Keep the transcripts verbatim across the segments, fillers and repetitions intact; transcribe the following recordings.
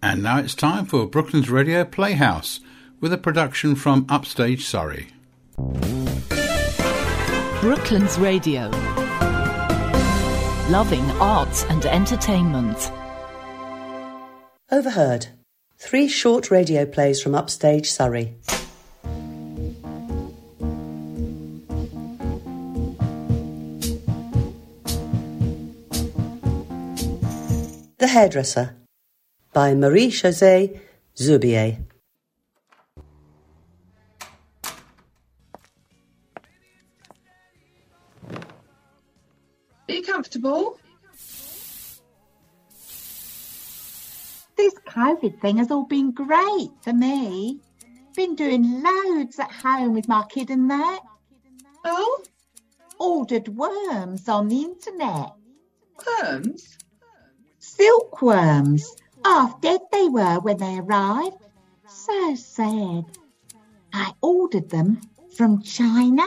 And now it's time for Brooklands Radio Playhouse, with a production from Upstage Surrey. Brooklands Radio. Loving arts and entertainment. Overheard. Three short radio plays from Upstage Surrey. The Hairdresser by Marie-Josée Zubier. Are you comfortable? This COVID thing has all been great for me. Been doing loads at home with my kid and that. Oh? Ordered worms on the internet. Worms? Silkworms. Half dead they were when they arrived. So sad. I ordered them from China.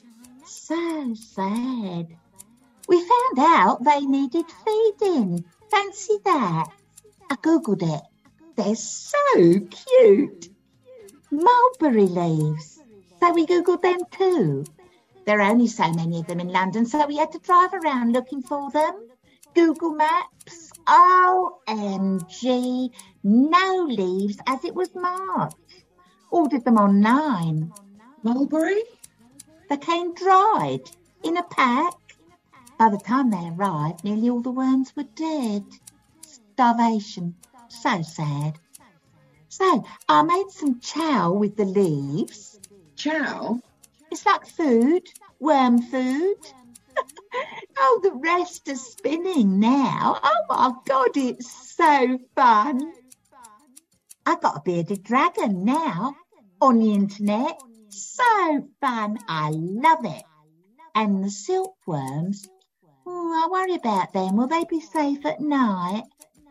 So sad. We found out they needed feeding. Fancy that. I googled it. They're so cute. Mulberry leaves. So we googled them too. There are only so many of them in London, so we had to drive around looking for them. Google Maps. O M G. No leaves as it was March. Ordered them online. Mulberry? They came dried in a pack. By the time they arrived, nearly all the worms were dead. Starvation. So sad. So, I made some chow with the leaves. Chow? It's like food. Worm food. Oh, the rest are spinning now. Oh, my God, it's so fun. I got a bearded dragon now on the internet. So fun. I love it. And the silkworms. Oh, I worry about them. Will they be safe at night?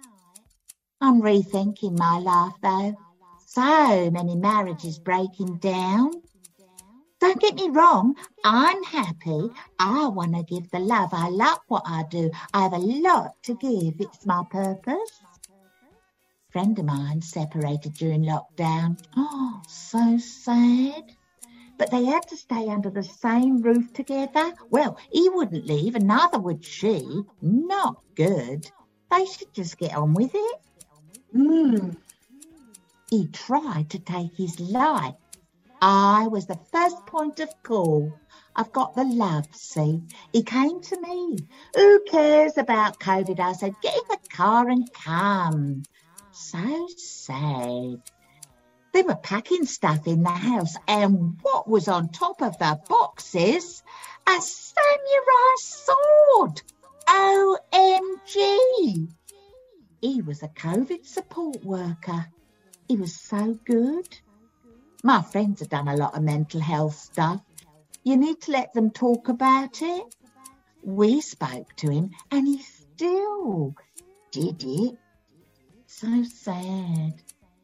I'm rethinking my life, though. So many marriages breaking down. Don't get me wrong, I'm happy. I want to give the love. I love what I do. I have a lot to give. It's my purpose. A friend of mine separated during lockdown. Oh, so sad. But they had to stay under the same roof together. Well, he wouldn't leave and neither would she. Not good. They should just get on with it. Mm. He tried to take his life. I was the first point of call. I've got the love, see. He came to me. Who cares about COVID? I said, get in the car and come. So sad. They were packing stuff in the house, and what was on top of the boxes? A samurai sword. O M G. He was a COVID support worker. He was so good. My friends have done a lot of mental health stuff. You need to let them talk about it. We spoke to him and he still did it. So sad.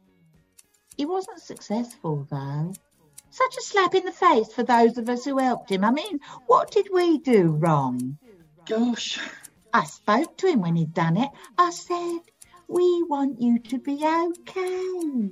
He wasn't successful though. Such a slap in the face for those of us who helped him. I mean, what did we do wrong? Gosh. I spoke to him when he'd done it. I said, we want you to be okay.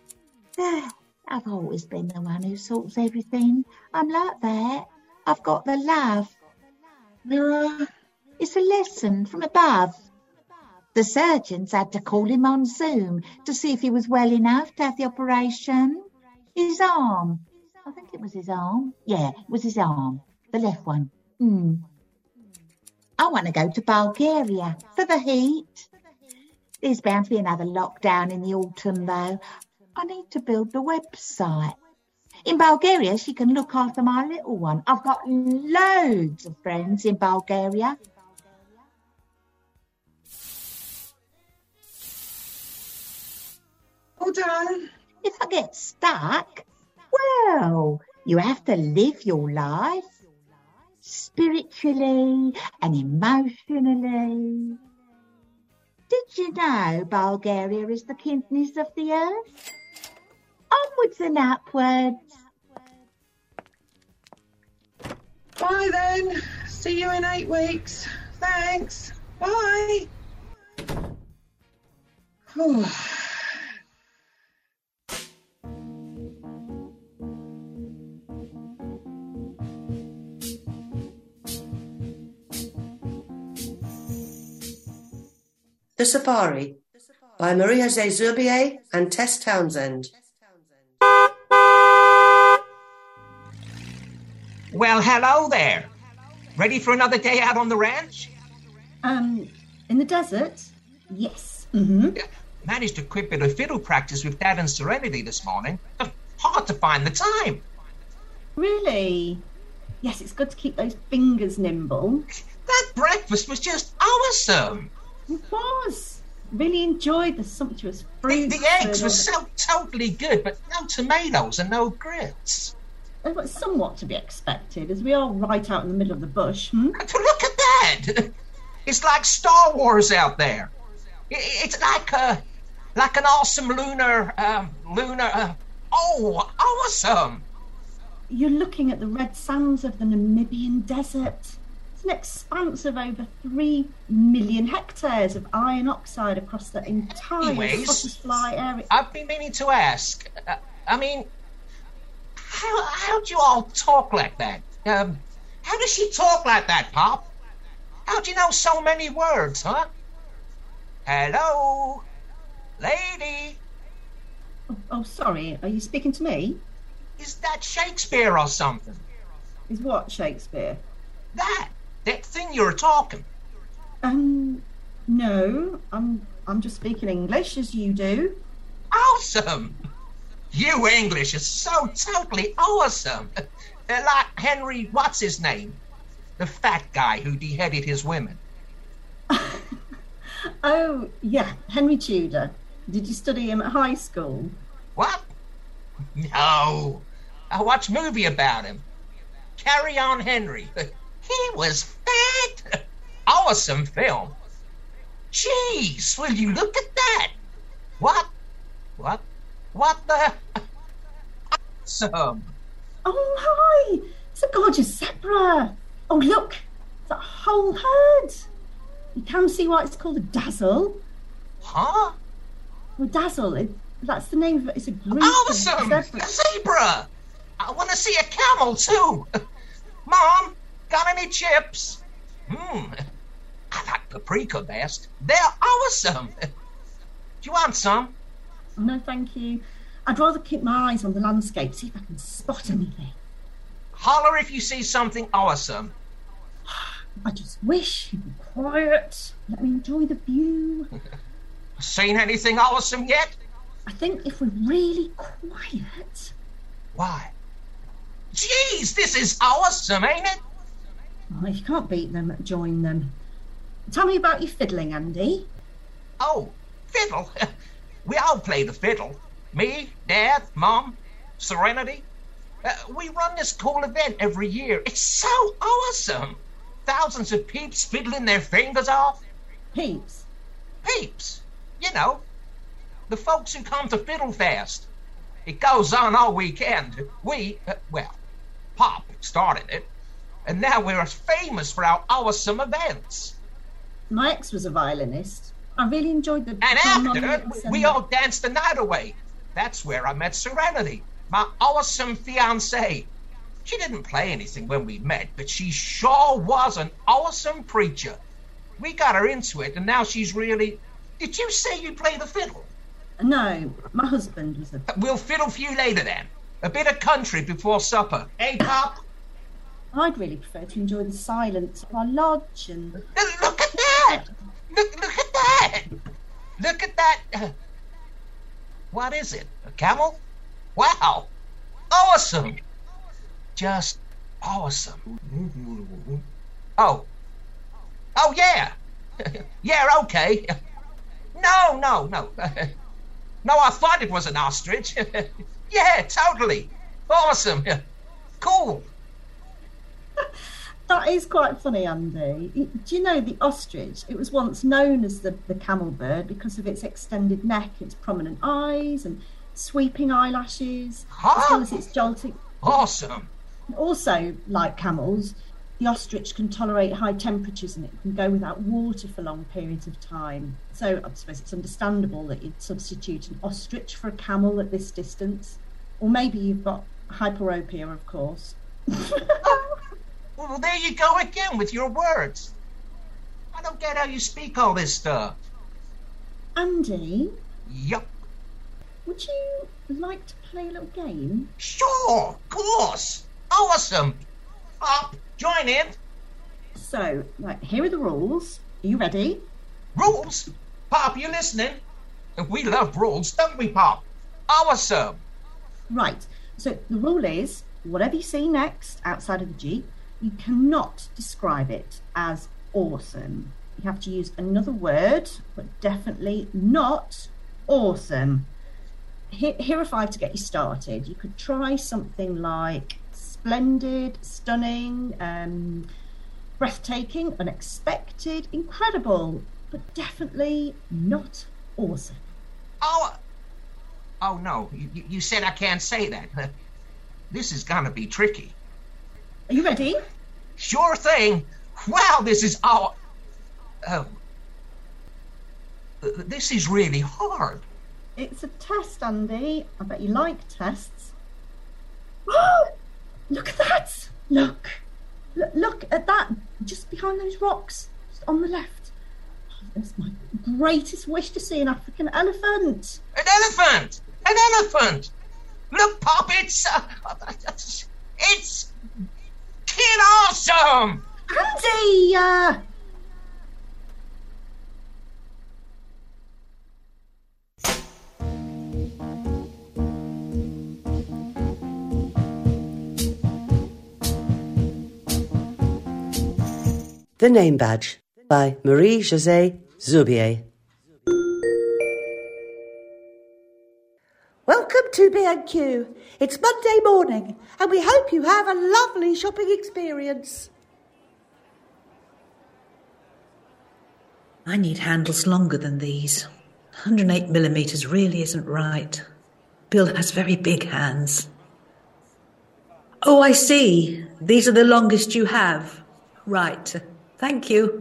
I've always been the one who sorts everything. I'm like that. I've got the love. Mira. It's a lesson from above. The surgeons had to call him on Zoom to see if he was well enough to have the operation. His arm. I think it was his arm. Yeah, it was his arm. The left one. Hmm. I want to go to Bulgaria for the heat. There's bound to be another lockdown in the autumn, though. I need to build the website. In Bulgaria, she can look after my little one. I've got loads of friends in Bulgaria. All done. If I get stuck, well, you have to live your life spiritually and emotionally. Did you know Bulgaria is the kidneys of the earth? Onwards and upwards. Bye then. See you in eight weeks. Thanks. Bye. The Safari by Marie-José Zurbier and Tess Townsend. Well, hello there. Ready for another day out on the ranch? Um, in the desert? Yes. Mm-hmm. Yeah, managed a quick bit of fiddle practice with Dad and Serenity this morning. Hard to find the time. Really? Yes, it's good to keep those fingers nimble. That breakfast was just awesome. It was. Really enjoyed the sumptuous The, fruit. the eggs were so totally good, but no tomatoes and no grits. It was somewhat to be expected, as we are right out in the middle of the bush. Hmm? Look at that! It's like Star Wars out there. It, it's like a, like an awesome lunar, um, lunar. Uh, oh, awesome! You're looking at the red sands of the Namibian desert. It's an expanse of over three million hectares of iron oxide across the entire Anyways, Scottish Fly area. I've been meaning to ask. Uh, I mean, how how do you all talk like that? Um, how does she talk like that, Pop? How do you know so many words, huh? Hello, lady. Oh, oh, sorry. Are you speaking to me? Is that Shakespeare or something? Is what Shakespeare? That that thing you're talking. Um, no. I'm I'm just speaking English as you do. Awesome. You English is so totally awesome. Uh, like Henry, what's his name? The fat guy who beheaded his women. Oh, yeah, Henry Tudor. Did you study him at high school? What? No. I watched a movie about him. Carry On Henry. He was fat. Awesome film. Jeez, will you look at that? What? What? What the? Awesome. Oh, hi! It's a gorgeous zebra. Oh, look, it's a whole herd. You can see why it's called a dazzle. Huh? Well, dazzle, it, that's the name of it. It's a group Awesome! of A zebras. zebra! I want to see a camel, too. Mom, got any chips? Hmm. I like paprika best. They're awesome. Do you want some? No, thank you. I'd rather keep my eyes on the landscape, see if I can spot anything. Holler if you see something awesome. I just wish you'd be quiet. Let me enjoy the view. Seen anything awesome yet? I think if we're really quiet... Why? Jeez, this is awesome, ain't it? Well, if you can't beat them, join them. Tell me about your fiddling, Andy. Oh, fiddle. We all play the fiddle. Me, Dad, Mom, Serenity. Uh, we run this cool event every year. It's so awesome. Thousands of peeps fiddling their fingers off. Peeps? Peeps. You know, the folks who come to Fiddle Fest. It goes on all weekend. We, uh, well, Pop started it. And now we're as famous for our awesome events. My ex was a violinist. I really enjoyed the... And after, harmonics and we the- all danced the night away. That's where I met Serenity, my awesome fiancée. She didn't play anything when we met, but she sure was an awesome preacher. We got her into it, and now she's really... Did you say you play the fiddle? No, my husband was a... We'll fiddle for you later, then. A bit of country before supper. Hey, Pop? I'd really prefer to enjoy the silence of our lodge and... Look at that! Look, look at that! Look at that! Uh, what is it? A camel? Wow! Awesome! Just awesome. Oh. Oh, yeah! Yeah, okay. No, no, no. No, I thought it was an ostrich. Yeah, totally. Awesome. Cool. That is quite funny, Andy. Do you know the ostrich? It was once known as the, the camel bird because of its extended neck, its prominent eyes and sweeping eyelashes, as well as its jolting... Awesome. Also, like camels, the ostrich can tolerate high temperatures and it can go without water for long periods of time. So I suppose it's understandable that you'd substitute an ostrich for a camel at this distance. Or maybe you've got hyperopia, of course. Well, there you go again with your words. I don't get how you speak all this stuff. Andy, Yup. would you like to play a little game? Sure, of course. Awesome. Pop, join in. So, right, here are the rules. Are you ready? Rules? Pop, you listening? We love rules, don't we, Pop? Awesome. Right, so the rule is, whatever you see next outside of the Jeep, you cannot describe it as awesome. You have to use another word, but definitely not awesome. Here, here are five to get you started. You could try something like splendid, stunning, um, breathtaking, unexpected, incredible, but definitely not awesome. Oh, oh no, you, you said I can't say that. Uh, this is gonna be tricky. Are you ready? Sure thing. Wow, this is all... Oh. Uh, this is really hard. It's a test, Andy. I bet you like tests. Look at that! Look. L- look at that, just behind those rocks, just on the left. Oh, that's my greatest wish to see an African elephant. An elephant! An elephant! Look, Pop, it's... Uh, it's... Kid awesome! Andy! Uh... The Name Badge by Marie-Josée Zurbier. Welcome to B and Q. It's Monday morning and we hope you have a lovely shopping experience. I need handles longer than these. one hundred eight millimetres really isn't right. Bill has very big hands. Oh, I see. These are the longest you have. Right. Thank you.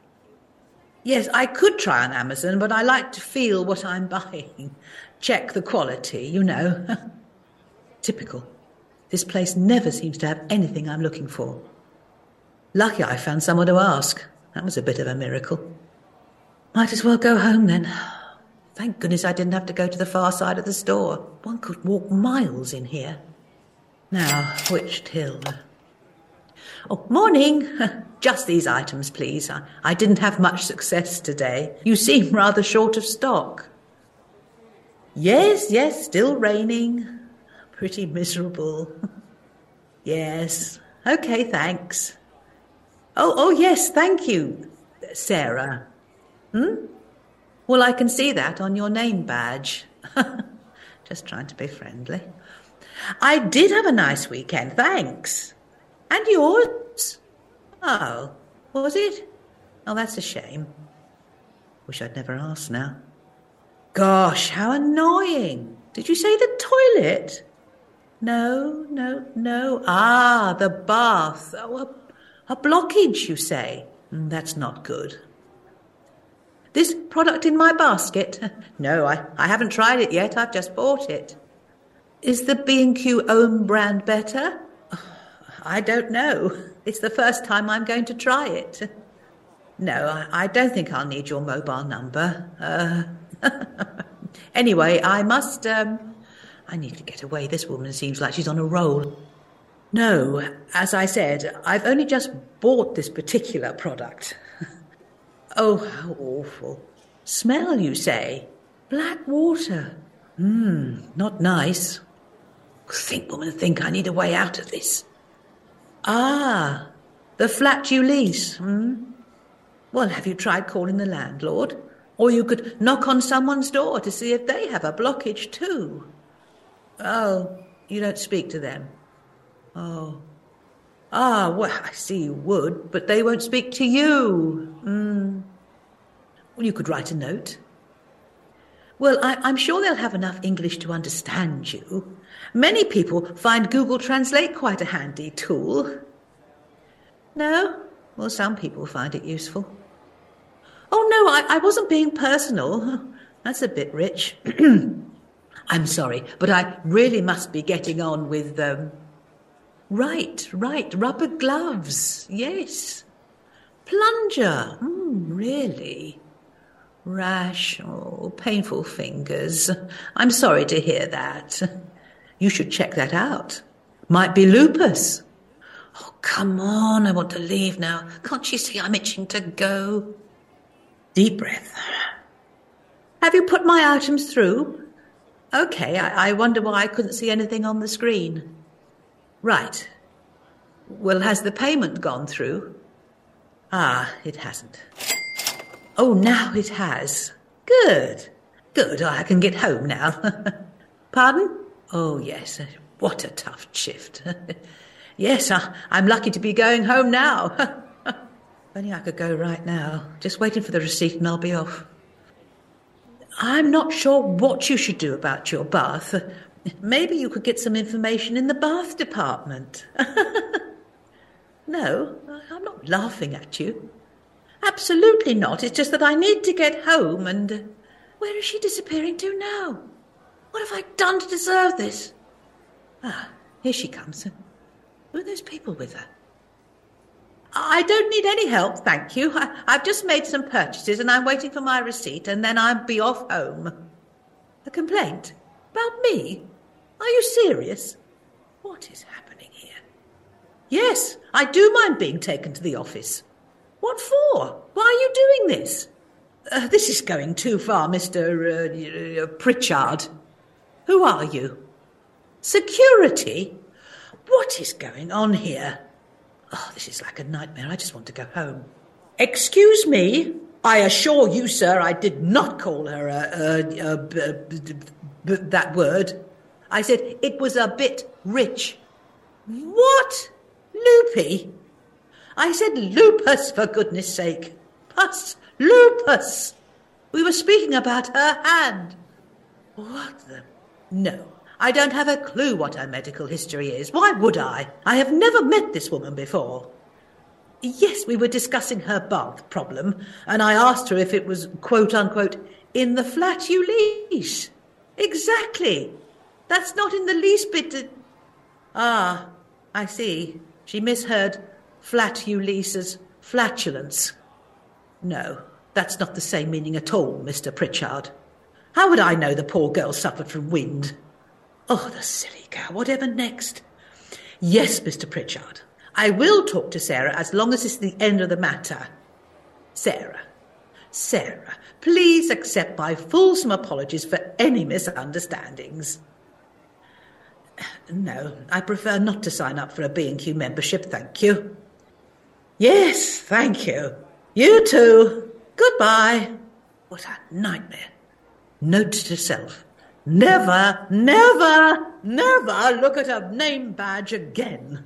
Yes, I could try on Amazon, but I like to feel what I'm buying. Check the quality, you know. Typical. This place never seems to have anything I'm looking for. Lucky I found someone to ask. That was a bit of a miracle. Might as well go home then. Thank goodness I didn't have to go to the far side of the store. One could walk miles in here. Now, which till? Oh, morning. Just these items, please. I, I didn't have much success today. You seem rather short of stock. Yes, yes, still raining. Pretty miserable. Yes. Okay, thanks. Oh, oh, yes, thank you, Sarah. Hmm? Well, I can see that on your name badge. Just trying to be friendly. I did have a nice weekend, thanks. And yours? Oh, was it? Oh, that's a shame. Wish I'd never asked now. Gosh, how annoying. Did you say the toilet? No, no, no. Ah, the bath. Oh, a, a blockage, you say? Mm, that's not good. This product in my basket? No, I, I haven't tried it yet. I've just bought it. Is the B and Q own brand better? I don't know. It's the first time I'm going to try it. No, I, I don't think I'll need your mobile number. Uh, anyway, I must... Um, I need to get away. This woman seems like she's on a roll. No, as I said, I've only just bought this particular product. Oh, how awful. Smell, you say? Black water. Hmm, not nice. Think, woman, think I need a way out of this. Ah, the flat you lease, hmm? Well, have you tried calling the landlord? Or you could knock on someone's door to see if they have a blockage too. Oh, you don't speak to them? Oh. Ah, well, I see you would, but they won't speak to you. Mm. Well, you could write a note. Well, I, I'm sure they'll have enough English to understand you. Many people find Google Translate quite a handy tool. No? Well, some people find it useful. Oh, no, I, I wasn't being personal. That's a bit rich. I'm sorry, but I really must be getting on with... Um... Right, right, rubber gloves, yes. Plunger, mm, really? Rash, oh, painful fingers. I'm sorry to hear that. You should check that out. Might be lupus. Oh, come on, I want to leave now. Can't you see I'm itching to go? Deep breath. Have you put my items through? Okay, I, I wonder why I couldn't see anything on the screen. Right. Well, has the payment gone through? Ah, it hasn't. Oh, now it has. Good. Good, I can get home now. Pardon? Oh, yes, what a tough shift. Yes, I, I'm lucky to be going home now. If only I could go right now. Just waiting for the receipt and I'll be off. I'm not sure what you should do about your bath. Maybe you could get some information in the bath department. No, I'm not laughing at you. Absolutely not. It's just that I need to get home and... Uh, where is she disappearing to now? What have I done to deserve this? Ah, here she comes. Who are those people with her? I don't need any help, thank you. I, I've just made some purchases and I'm waiting for my receipt and then I'll be off home. A complaint? About me? Are you serious? What is happening here? Yes, I do mind being taken to the office. What for? Why are you doing this? Uh, this is going too far, Mister Uh, uh, Pritchard. Who are you? Security? What is going on here? Oh, this is like a nightmare. I just want to go home. Excuse me? I assure you, sir, I did not call her a, a, a, a, a, a that word. I said it was a bit rich. What? Loopy? I said lupus, for goodness sake. Pus, lupus. We were speaking about her hand. What the... No, I don't have a clue what her medical history is. Why would I? I have never met this woman before. Yes, we were discussing her bath problem, and I asked her if it was, quote-unquote, in the flat you lease. Exactly. That's not in the least bit... Uh... Ah, I see. She misheard flat you lease as flatulence. No, that's not the same meaning at all, Mister Pritchard. How would I know the poor girl suffered from wind? Oh, the silly girl, whatever next? Yes, Mister Pritchard, I will talk to Sarah as long as it's the end of the matter. Sarah, Sarah, please accept my fulsome apologies for any misunderstandings. No, I prefer not to sign up for a B and Q membership, thank you. Yes, thank you. You too. Goodbye. What a nightmare. Note to self. Never, never, never look at a name badge again.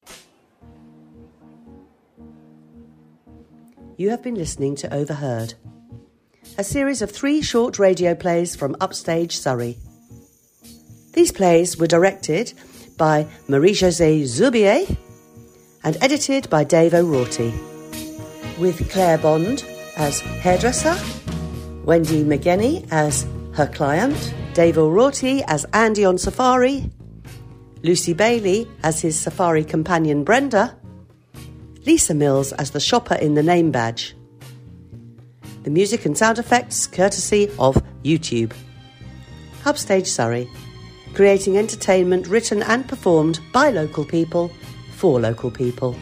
You have been listening to Overheard, a series of three short radio plays from Upstage Surrey. These plays were directed by Marie-Josée Zurbier and edited by Dave O'Rourke, with Claire Bond as hairdresser, Wendy McGenney as her client, Dave O'Rourke as Andy on safari, Lucy Bailey as his safari companion Brenda, Lisa Mills as the shopper in the name badge. The music and sound effects courtesy of YouTube. Upstage Surrey, creating entertainment written and performed by local people for local people.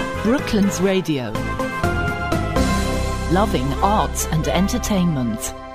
Brooklands Radio. Loving arts and entertainment.